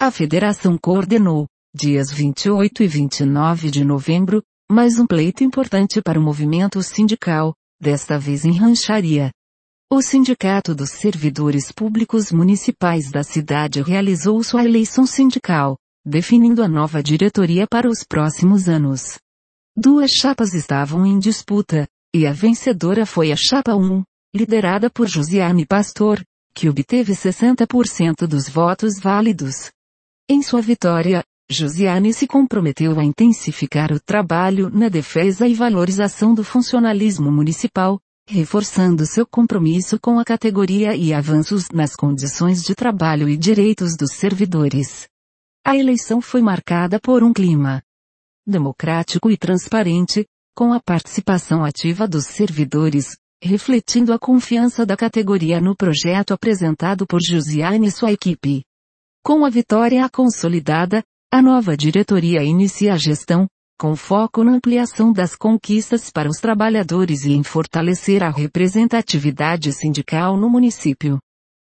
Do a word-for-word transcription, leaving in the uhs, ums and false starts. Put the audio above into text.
A federação coordenou, dias vinte e oito e vinte e nove de novembro, mais um pleito importante para o movimento sindical, desta vez em Rancharia. O Sindicato dos Servidores Públicos Municipais da cidade realizou sua eleição sindical, definindo a nova diretoria para os próximos anos. Duas chapas estavam em disputa, e a vencedora foi a Chapa um, liderada por Josiane Pastor, que obteve sessenta por cento dos votos válidos. Em sua vitória, Josiane se comprometeu a intensificar o trabalho na defesa e valorização do funcionalismo municipal, reforçando seu compromisso com a categoria e avanços nas condições de trabalho e direitos dos servidores. A eleição foi marcada por um clima democrático e transparente, com a participação ativa dos servidores, refletindo a confiança da categoria no projeto apresentado por Josiane e sua equipe. Com a vitória consolidada, a nova diretoria inicia a gestão, com foco na ampliação das conquistas para os trabalhadores e em fortalecer a representatividade sindical no município.